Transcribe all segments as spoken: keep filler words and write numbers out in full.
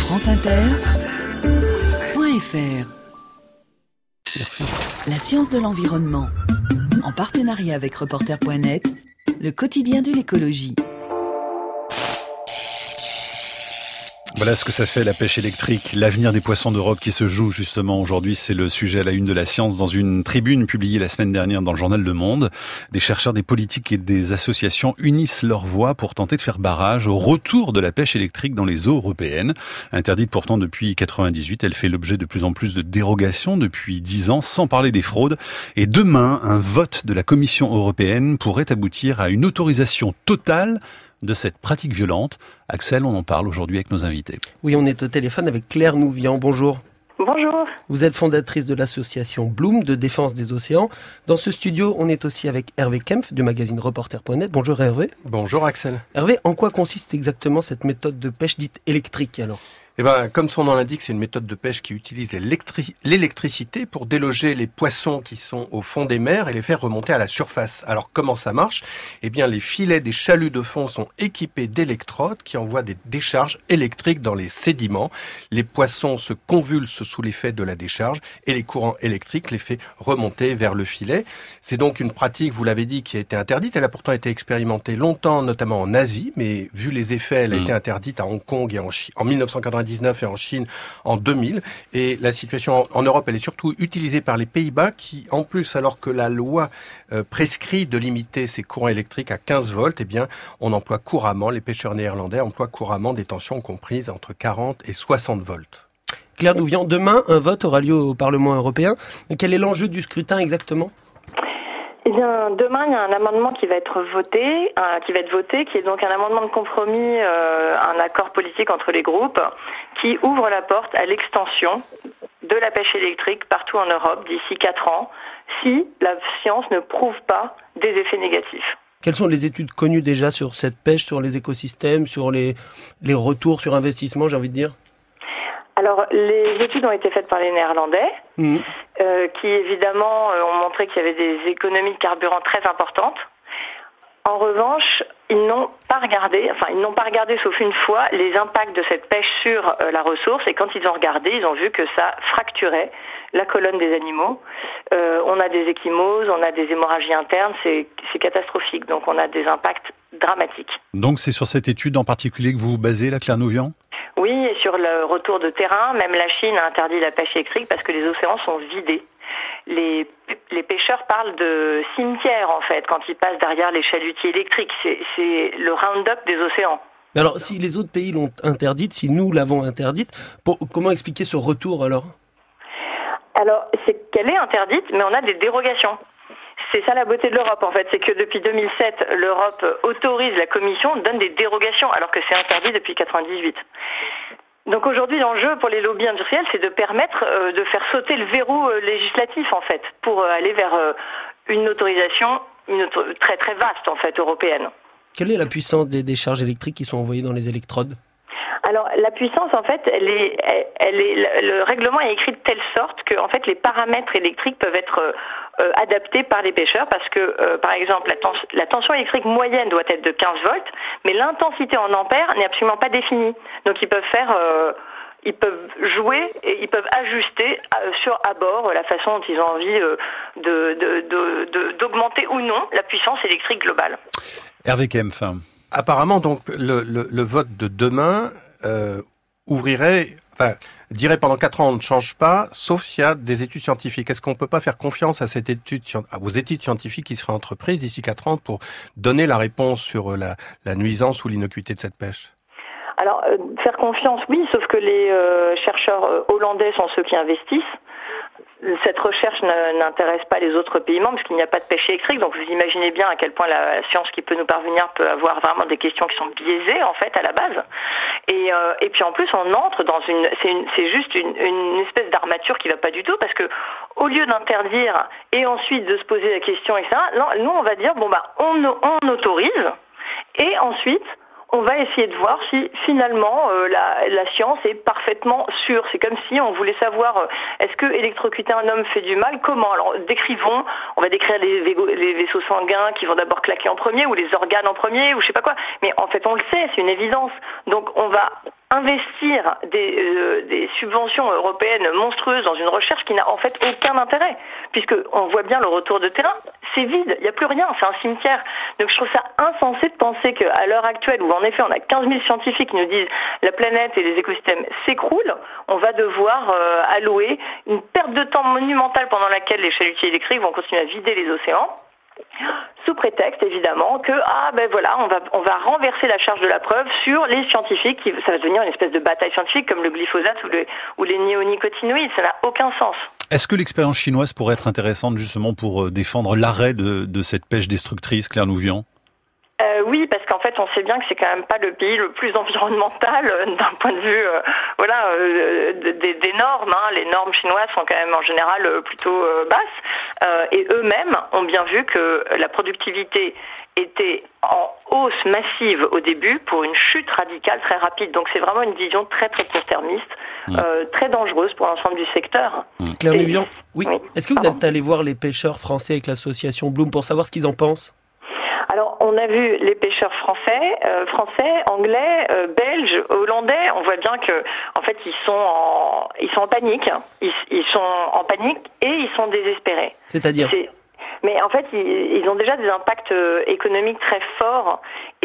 franceinter.fr. La science de l'environnement. En partenariat avec reporter point net, le quotidien de l'écologie. Voilà ce que ça fait la pêche électrique, l'avenir des poissons d'Europe qui se joue justement aujourd'hui. C'est le sujet à la une de la science dans une tribune publiée la semaine dernière dans le journal Le Monde. Des chercheurs, des politiques et des associations unissent leurs voix pour tenter de faire barrage au retour de la pêche électrique dans les eaux européennes. Interdite pourtant depuis quatre-vingt-dix-huit, elle fait l'objet de plus en plus de dérogations depuis dix ans, sans parler des fraudes. Et demain, un vote de la Commission européenne pourrait aboutir à une autorisation totale de cette pratique violente. Axel, on en parle aujourd'hui avec nos invités. Oui, on est au téléphone avec Claire Nouvian. Bonjour. Bonjour. Vous êtes fondatrice de l'association Bloom de défense des océans. Dans ce studio, on est aussi avec Hervé Kempf du magazine reporter point net. Bonjour Hervé. Bonjour Axel. Hervé, en quoi consiste exactement cette méthode de pêche dite électrique alors ? Eh ben, comme son nom l'indique, c'est une méthode de pêche qui utilise l'électri- l'électricité pour déloger les poissons qui sont au fond des mers et les faire remonter à la surface. Alors, comment ça marche ? Eh bien, les filets des chaluts de fond sont équipés d'électrodes qui envoient des décharges électriques dans les sédiments. Les poissons se convulsent sous l'effet de la décharge et les courants électriques les fait remonter vers le filet. C'est donc une pratique, vous l'avez dit, qui a été interdite. Elle a pourtant été expérimentée longtemps, notamment en Asie, mais vu les effets, elle a mmh. été interdite à Hong Kong et en, Chi- en dix-neuf cent quatre-vingt-dix-neuf et en Chine en deux mille. Et la situation en Europe, elle est surtout utilisée par les Pays-Bas qui, en plus, alors que la loi euh, prescrit de limiter ces courants électriques à quinze volts, eh bien, on emploie couramment, les pêcheurs néerlandais emploient couramment des tensions comprises entre quarante et soixante volts. Claire Nouvian, demain, un vote aura lieu au Parlement européen. Quel est l'enjeu du scrutin exactement ? Eh bien, demain, il y a un amendement qui va être voté, euh, qui va être voté, qui est donc un amendement de compromis, euh, un accord politique entre les groupes, qui ouvre la porte à l'extension de la pêche électrique partout en Europe d'ici quatre ans, si la science ne prouve pas des effets négatifs. Quelles sont les études connues déjà sur cette pêche, sur les écosystèmes, sur les, les retours sur investissement, j'ai envie de dire ? Alors, les études ont été faites par les Néerlandais, mmh. euh, qui évidemment euh, ont montré qu'il y avait des économies de carburant très importantes. En revanche, ils n'ont pas regardé, enfin ils n'ont pas regardé sauf une fois, les impacts de cette pêche sur euh, la ressource. Et quand ils ont regardé, ils ont vu que ça fracturait la colonne des animaux. Euh, on a des ecchymoses, on a des hémorragies internes, c'est, c'est catastrophique. Donc on a des impacts dramatiques. Donc c'est sur cette étude en particulier que vous vous basez, la Claire Nouvian ? Oui, et sur le retour de terrain, même la Chine a interdit la pêche électrique parce que les océans sont vidés. Les, les pêcheurs parlent de cimetière en fait quand ils passent derrière les chalutiers électriques. C'est, c'est le round-up des océans. Alors si les autres pays l'ont interdite, si nous l'avons interdite, pour, comment expliquer ce retour alors ? Alors c'est qu'elle est interdite, mais on a des dérogations. C'est ça la beauté de l'Europe en fait, c'est que depuis deux mille sept, l'Europe autorise, la Commission donne des dérogations alors que c'est interdit depuis quatre-vingt-dixhuit. Donc aujourd'hui l'enjeu pour les lobbies industriels c'est de permettre euh, de faire sauter le verrou euh, législatif en fait pour euh, aller vers euh, une autorisation une auto- très très vaste en fait européenne. Quelle est la puissance des décharges électriques qui sont envoyées dans les électrodes ? Alors la puissance en fait, elle est, elle, elle est, le règlement est écrit de telle sorte que en fait les paramètres électriques peuvent être euh, adaptés par les pêcheurs parce que euh, par exemple la, tens- la tension électrique moyenne doit être de quinze volts, mais l'intensité en ampères n'est absolument pas définie. Donc ils peuvent faire, euh, ils peuvent jouer et ils peuvent ajuster euh, sur à bord euh, la façon dont ils ont envie euh, de, de, de, de, d'augmenter ou non la puissance électrique globale. Hervé Kempf. Apparemment, donc, le, le, le vote de demain euh, ouvrirait, enfin, dirait pendant quatre ans on ne change pas, sauf s'il y a des études scientifiques. Est-ce qu'on ne peut pas faire confiance à cette étude, aux études scientifiques qui seraient entreprises d'ici quatre ans pour donner la réponse sur la, la nuisance ou l'innocuité de cette pêche ? Alors, euh, faire confiance, oui, sauf que les euh, chercheurs euh, hollandais sont ceux qui investissent. Cette recherche ne, n'intéresse pas les autres pays membres parce qu'il n'y a pas de pêche électrique. Donc vous imaginez bien à quel point la science qui peut nous parvenir peut avoir vraiment des questions qui sont biaisées en fait à la base. Et, euh, et puis en plus on entre dans une, c'est, une, c'est juste une, une espèce d'armature qui va pas du tout parce que au lieu d'interdire et ensuite de se poser la question et cetera, non, nous on va dire bon bah on, on autorise et ensuite on va essayer de voir si finalement euh, la, la science est parfaitement sûre. C'est comme si on voulait savoir euh, est-ce que électrocuter un homme fait du mal ? Comment ? Alors décrivons, on va décrire les, végo, les vaisseaux sanguins qui vont d'abord claquer en premier ou les organes en premier ou je sais pas quoi. Mais en fait on le sait, c'est une évidence. Donc on va investir des, euh, des subventions européennes monstrueuses dans une recherche qui n'a en fait aucun intérêt, puisque on voit bien le retour de terrain, c'est vide, il n'y a plus rien, c'est un cimetière. Donc je trouve ça insensé de penser qu'à l'heure actuelle, où en effet on a quinze mille scientifiques qui nous disent la planète et les écosystèmes s'écroulent, on va devoir euh, allouer une perte de temps monumentale pendant laquelle les chalutiers électriques vont continuer à vider les océans, sous prétexte évidemment que ah ben voilà on va on va renverser la charge de la preuve sur les scientifiques, qui, ça va devenir une espèce de bataille scientifique comme le glyphosate ou, le, ou les néonicotinoïdes, ça n'a aucun sens. Est-ce que l'expérience chinoise pourrait être intéressante justement pour défendre l'arrêt de, de cette pêche destructrice, Claire Nouvian ? Euh, oui, parce qu'en fait, on sait bien que c'est quand même pas le pays le plus environnemental euh, d'un point de vue, euh, voilà, euh, des, des normes. Hein. Les normes chinoises sont quand même en général euh, plutôt euh, basses, euh, et eux-mêmes ont bien vu que la productivité était en hausse massive au début pour une chute radicale très rapide. Donc c'est vraiment une vision très très court-termiste, mmh. euh, très dangereuse pour l'ensemble du secteur. Mmh. Claire Nouvian, oui. oui. Est-ce que vous Pardon. êtes allé voir les pêcheurs français avec l'association Bloom pour savoir ce qu'ils en pensent ? Alors, on a vu les pêcheurs français, euh, français, anglais, euh, belges, hollandais. On voit bien que, en fait, ils sont en, ils sont en panique. Ils, ils sont en panique et ils sont désespérés. C'est-à-dire C'est... Mais en fait, ils, ils ont déjà des impacts euh, économiques très forts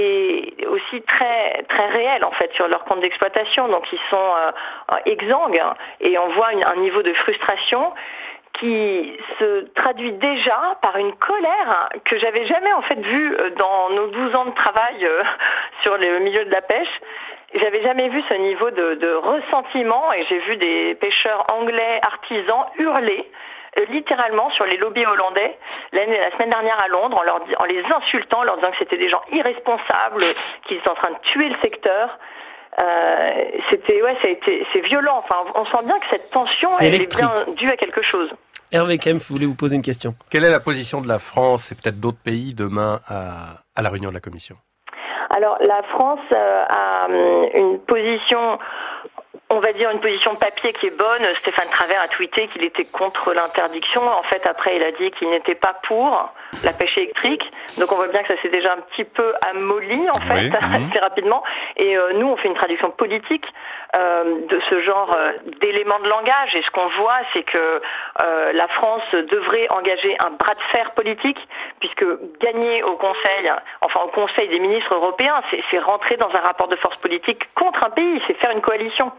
et aussi très très réels en fait sur leur compte d'exploitation. Donc, ils sont euh, exsangues et on voit une, un niveau de frustration qui se traduit déjà par une colère que j'avais jamais en fait vue dans nos douze ans de travail euh, sur le milieu de la pêche. J'avais jamais vu ce niveau de, de ressentiment et j'ai vu des pêcheurs anglais artisans hurler euh, littéralement sur les lobbies hollandais l'année, la semaine dernière à Londres en, leur, en les insultant, en leur disant que c'était des gens irresponsables, qu'ils étaient en train de tuer le secteur. Euh, c'était ouais, ça a été, c'est violent. Enfin, on sent bien que cette tension, elle est bien due à quelque chose. Hervé Kempf, vous voulez vous poser une question ? Quelle est la position de la France et peut-être d'autres pays demain à, à la réunion de la Commission ? Alors, la France euh, a une position, on va dire une position papier qui est bonne. Stéphane Travert a tweeté qu'il était contre l'interdiction. En fait, après, il a dit qu'il n'était pas pour la pêche électrique. Donc, on voit bien que ça s'est déjà un petit peu amolli, en fait, oui, assez rapidement. Et euh, nous, on fait une traduction politique euh, de ce genre euh, d'éléments de langage. Et ce qu'on voit, c'est que euh, la France devrait engager un bras de fer politique, puisque gagner au Conseil, enfin au Conseil des ministres européens, c'est, c'est rentrer dans un rapport de force politique contre un pays, c'est faire une coalition.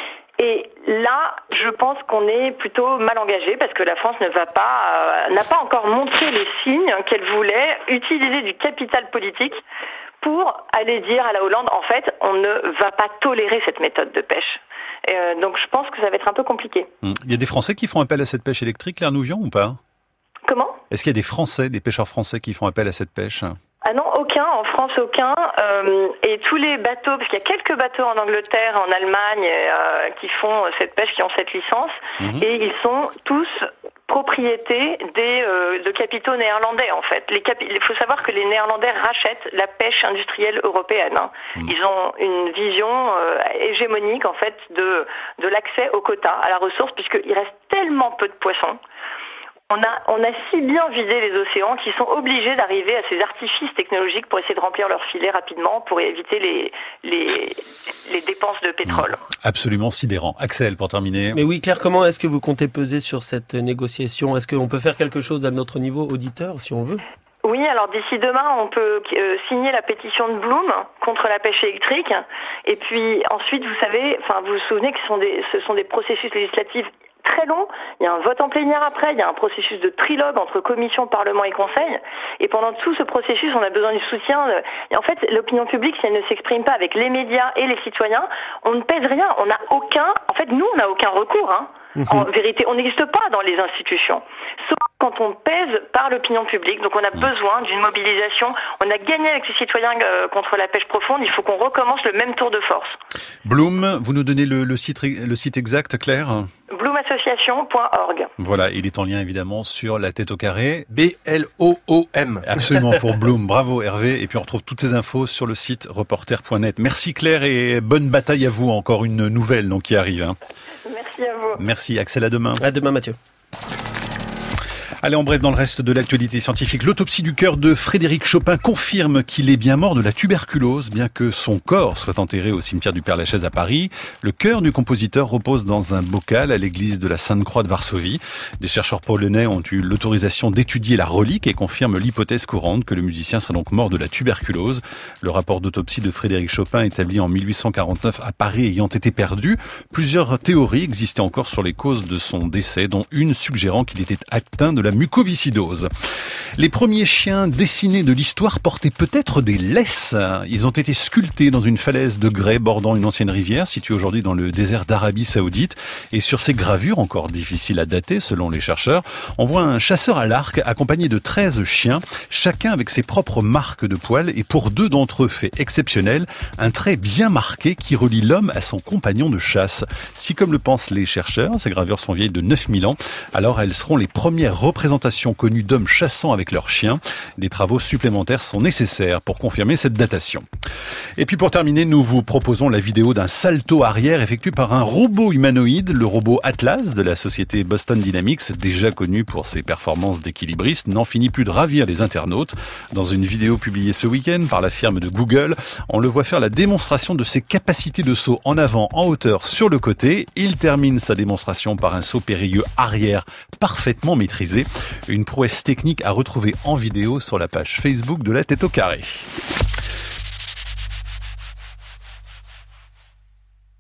Et là, je pense qu'on est plutôt mal engagé parce que la France ne va pas, euh, n'a pas encore montré les signes qu'elle voulait utiliser du capital politique pour aller dire à la Hollande, en fait, on ne va pas tolérer cette méthode de pêche. Euh, donc je pense que ça va être un peu compliqué. Il y a des Français qui font appel à cette pêche électrique, Claire Nouvian, ou pas ? Comment ? Est-ce qu'il y a des Français, des pêcheurs français qui font appel à cette pêche ? Ah non, aucun, en France aucun, euh, et tous les bateaux, parce qu'il y a quelques bateaux en Angleterre, en Allemagne, euh, qui font cette pêche, qui ont cette licence, mmh. et ils sont tous propriété des euh, de capitaux néerlandais en fait. Les capi- il faut savoir que les Néerlandais rachètent la pêche industrielle européenne. Hein. Mmh. Ils ont une vision euh, hégémonique en fait de de l'accès aux quotas, à la ressource, puisqu'il reste tellement peu de poissons. On a, on a si bien vidé les océans qu'ils sont obligés d'arriver à ces artifices technologiques pour essayer de remplir leurs filets rapidement pour éviter les, les, les dépenses de pétrole. Absolument sidérant. Axel, pour terminer. Mais oui, Claire, comment est-ce que vous comptez peser sur cette négociation ? Est-ce qu'on peut faire quelque chose à notre niveau auditeur, si on veut ? Oui, alors d'ici demain, on peut euh, signer la pétition de Bloom contre la pêche électrique. Et puis ensuite, vous savez, enfin, vous vous souvenez que ce sont des, ce sont des processus législatifs très long, il y a un vote en plénière après, il y a un processus de trilogue entre commission, parlement et conseil, et pendant tout ce processus, on a besoin du soutien. De... Et en fait, l'opinion publique, si elle ne s'exprime pas avec les médias et les citoyens, on ne pèse rien, on n'a aucun, en fait, nous, on n'a aucun recours, hein. Mmh. En vérité, on n'existe pas dans les institutions, sauf quand on pèse par l'opinion publique. Donc on a besoin d'une mobilisation. On a gagné avec les citoyens euh, contre la pêche profonde, il faut qu'on recommence le même tour de force. Bloom, vous nous donnez le, le, site, le site exact, Claire ? bloom association point org. Voilà, il est en lien évidemment sur la tête au carré. B L O O M. Absolument, pour Bloom. Bravo Hervé. Et puis on retrouve toutes ces infos sur le site reporter point net. Merci Claire et bonne bataille à vous. Encore une nouvelle donc, qui arrive. Hein. Merci à vous. Merci Axel, à demain. À demain Mathieu. Allez, en bref, dans le reste de l'actualité scientifique, l'autopsie du cœur de Frédéric Chopin confirme qu'il est bien mort de la tuberculose, bien que son corps soit enterré au cimetière du Père-Lachaise à Paris. Le cœur du compositeur repose dans un bocal à l'église de la Sainte-Croix de Varsovie. Des chercheurs polonais ont eu l'autorisation d'étudier la relique et confirment l'hypothèse courante que le musicien serait donc mort de la tuberculose. Le rapport d'autopsie de Frédéric Chopin, établi en mille huit cent quarante-neuf à Paris, ayant été perdu, plusieurs théories existaient encore sur les causes de son décès, dont une suggérant qu'il était atteint de la mucoviscidose. Les premiers chiens dessinés de l'histoire portaient peut-être des laisses. Ils ont été sculptés dans une falaise de grès bordant une ancienne rivière située aujourd'hui dans le désert d'Arabie Saoudite. Et sur ces gravures, encore difficiles à dater selon les chercheurs, on voit un chasseur à l'arc accompagné de treize chiens, chacun avec ses propres marques de poils et pour deux d'entre eux, fait exceptionnel, un trait bien marqué qui relie l'homme à son compagnon de chasse. Si, comme le pensent les chercheurs, ces gravures sont vieilles de neuf mille ans, alors elles seront les premières représentations connues d'hommes chassant avec leurs chiens. Des travaux supplémentaires sont nécessaires pour confirmer cette datation. Et puis pour terminer, nous vous proposons la vidéo d'un salto arrière effectué par un robot humanoïde, le robot Atlas de la société Boston Dynamics, déjà connu pour ses performances d'équilibriste, n'en finit plus de ravir les internautes. Dans une vidéo publiée ce week-end par la firme de Google, on le voit faire la démonstration de ses capacités de saut en avant, en hauteur, sur le côté. Il termine sa démonstration par un saut périlleux arrière parfaitement maîtrisé. Une prouesse technique à retrouver en vidéo sur la page Facebook de La Tête au Carré.